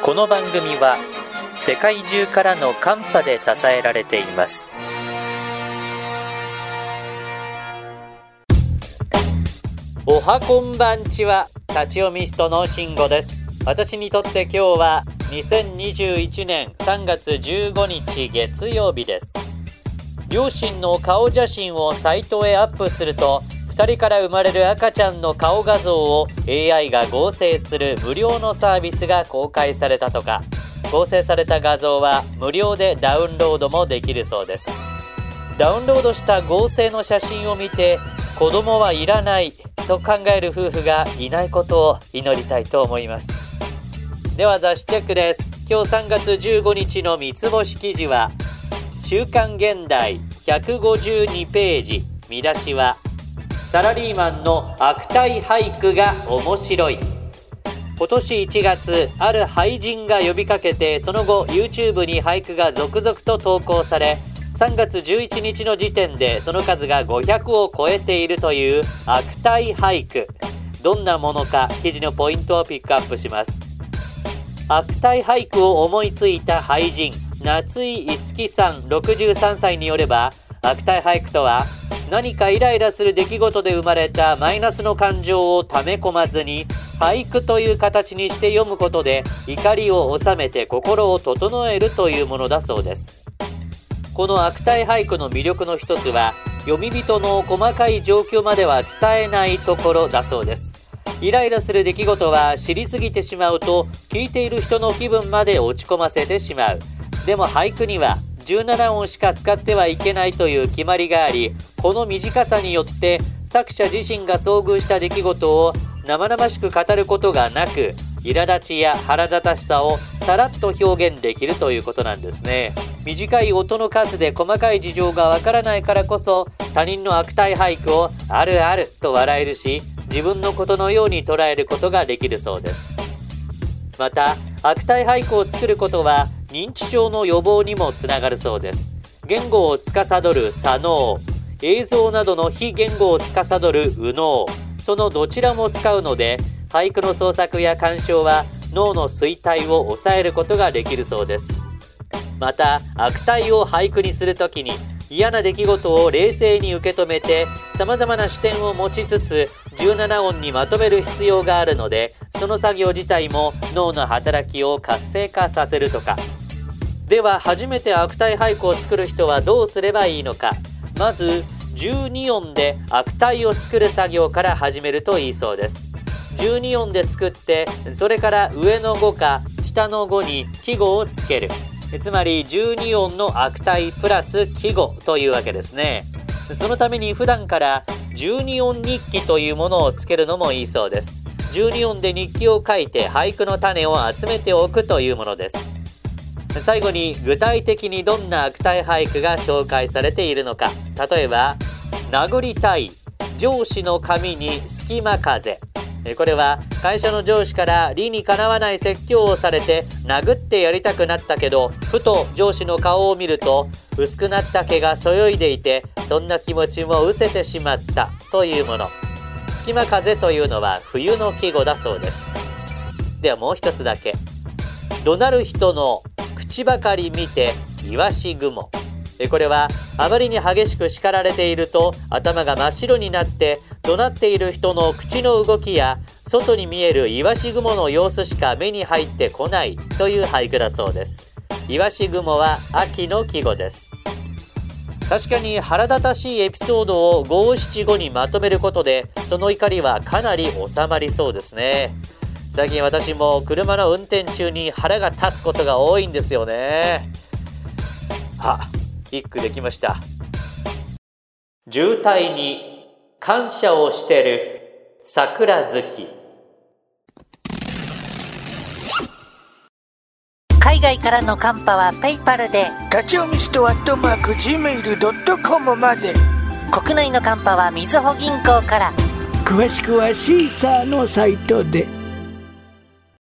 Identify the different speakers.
Speaker 1: この番組は世界中からのカンパで支えられています。おはこんばんちは、立ち読みストの慎吾です。私にとって今日は2021年3月15日月曜日です。両親の顔写真をサイトへアップすると、2人から生まれる赤ちゃんの顔画像を AI が合成する無料のサービスが公開されたとか、合成された画像は無料でダウンロードもできるそうです。ダウンロードした合成の写真を見て、子供はいらないと考える夫婦がいないことを祈りたいと思います。では雑誌チェックです。今日3月15日の三つ星記事は、週刊現代152ページ、見出しはサラリーマンの悪態俳句が面白い。今年1月、ある俳人が呼びかけて、その後 YouTube に俳句が続々と投稿され、3月11日の時点でその数が500を超えているという悪態俳句。どんなものか、記事のポイントをピックアップします。悪態俳句を思いついた俳人、夏井いつきさん63歳によれば、悪態俳句とは、何かイライラする出来事で生まれたマイナスの感情を溜め込まずに、俳句という形にして読むことで怒りを収めて心を整えるというものだそうです。この悪態俳句の魅力の一つは、読み人の細かい状況までは伝えないところだそうです。イライラする出来事は知りすぎてしまうと、聞いている人の気分まで落ち込ませてしまう。でも俳句には17音しか使ってはいけないという決まりがあり、この短さによって作者自身が遭遇した出来事を生々しく語ることがなく、苛立ちや腹立たしさをさらっと表現できるということなんですね。短い音の数で細かい事情がわからないからこそ、他人の悪態俳句をあるあると笑えるし、自分のことのように捉えることができるそうです。また、悪態俳句を作ることは認知症の予防にもつながるそうです。言語を司る左脳、映像などの非言語を司る右脳、そのどちらも使うので、俳句の創作や鑑賞は脳の衰退を抑えることができるそうです。また、悪態を俳句にするときに、嫌な出来事を冷静に受け止めて、様々な視点を持ちつつ17音にまとめる必要があるので、その作業自体も脳の働きを活性化させるとか。では、初めて悪態俳句を作る人はどうすればいいのか。まず12音で悪態を作る作業から始めるといいそうです。12音で作って、それから上の5か下の5に季語をつける。つまり12音の悪態プラス季語というわけですね。そのために普段から12音日記というものをつけるのもいいそうです。12音で日記を書いて俳句の種を集めておくというものです。最後に、具体的にどんな悪態俳句が紹介されているのか。例えば、殴りたい、上司の髪に隙間風。これは会社の上司から理にかなわない説教をされて殴ってやりたくなったけど、ふと上司の顔を見ると薄くなった毛がそよいでいて、そんな気持ちも失せてしまったというもの。隙間風というのは冬の季語だそうです。ではもう一つだけ。怒鳴る人の口ばかり見てイワシ雲。これはあまりに激しく叱られていると頭が真っ白になって、怒鳴っている人の口の動きや外に見えるイワシ雲の様子しか目に入ってこないという俳句だそうです。イワシ雲は秋の季語です。確かに腹立たしいエピソードを五七五にまとめることで、その怒りはかなり収まりそうですね。最近私も車の運転中に腹が立つことが多いんですよね。一句できました。渋滞に感謝をしてる桜月。
Speaker 2: 海外からのカンパはペイパルで、
Speaker 3: 立ち読みスト@gmail.com まで。
Speaker 2: 国内のカンパはみずほ銀行から。
Speaker 3: 詳しくはシーサーのサイトで。